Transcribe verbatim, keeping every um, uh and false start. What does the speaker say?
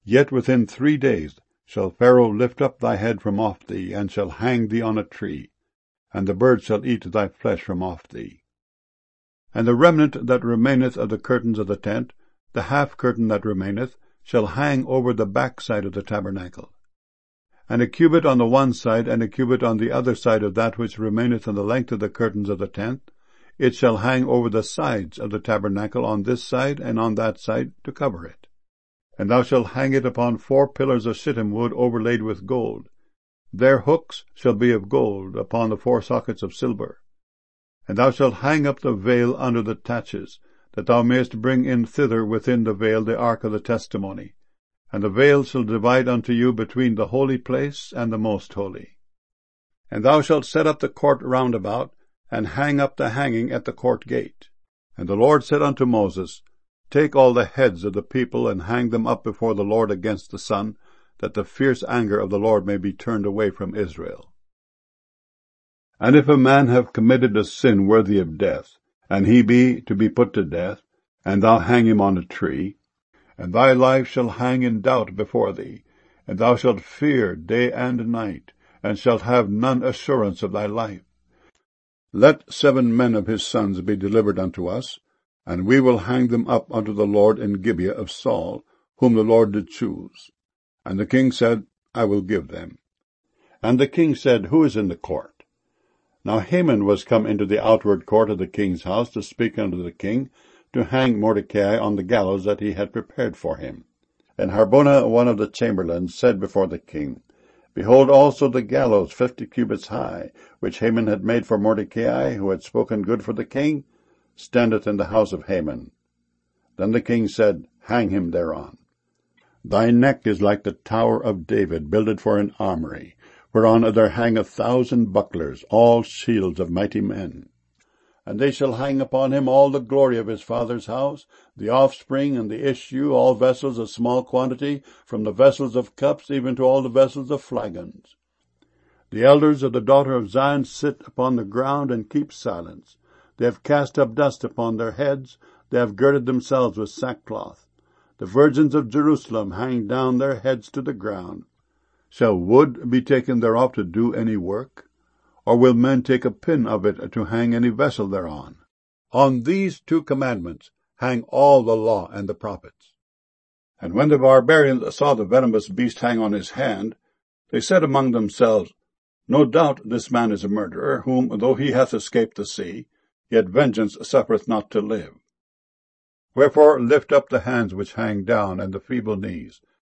Yet within three days shall Pharaoh lift up thy head from off thee, and shall hang thee on a tree, and the birds shall eat thy flesh from off thee. And the remnant that remaineth of the curtains of the tent, the half curtain that remaineth, shall hang over the backside of the tabernacle. And a cubit on the one side, and a cubit on the other side of that which remaineth in the length of the curtains of the tent, it shall hang over the sides of the tabernacle on this side and on that side to cover it. And thou shalt hang it upon four pillars of shittim wood overlaid with gold. Their hooks shall be of gold upon the four sockets of silver. And thou shalt hang up the veil under the taches, that thou mayest bring in thither within the veil the ark of the testimony. And the veil shall divide unto you between the holy place and the most holy. And thou shalt set up the court round about, and hang up the hanging at the court gate. And the Lord said unto Moses, Take all the heads of the people, and hang them up before the Lord against the sun, that the fierce anger of the Lord may be turned away from Israel. And if a man have committed a sin worthy of death, and he be to be put to death, and thou hang him on a tree, and thy life shall hang in doubt before thee, and thou shalt fear day and night, and shalt have none assurance of thy life. Let seven men of his sons be delivered unto us, and we will hang them up unto the Lord in Gibeah of Saul, whom the Lord did choose. And the king said, I will give them. And the king said, Who is in the court? Now Haman was come into the outward court of the king's house to speak unto the king, to hang Mordecai on the gallows that he had prepared for him. And Harbona, one of the chamberlains, said before the king, Behold also the gallows fifty cubits high, which Haman had made for Mordecai, who had spoken good for the king, standeth in the house of Haman. Then the king said, Hang him thereon. Thy neck is like the tower of David, builded for an armory, whereon there hang a thousand bucklers, all shields of mighty men. And they shall hang upon him all the glory of his father's house, the offspring and the issue, all vessels of small quantity, from the vessels of cups even to all the vessels of flagons. The elders of the daughter of Zion sit upon the ground and keep silence. They have cast up dust upon their heads, they have girded themselves with sackcloth. The virgins of Jerusalem hang down their heads to the ground. Shall wood be taken thereof to do any work? Or will men take a pin of it to hang any vessel thereon? On these two commandments hang all the law and the prophets. And when the barbarians saw the venomous beast hang on his hand, they said among themselves, No doubt this man is a murderer, whom, though he hath escaped the sea, yet vengeance suffereth not to live. Wherefore lift up the hands which hang down, and the feeble knees,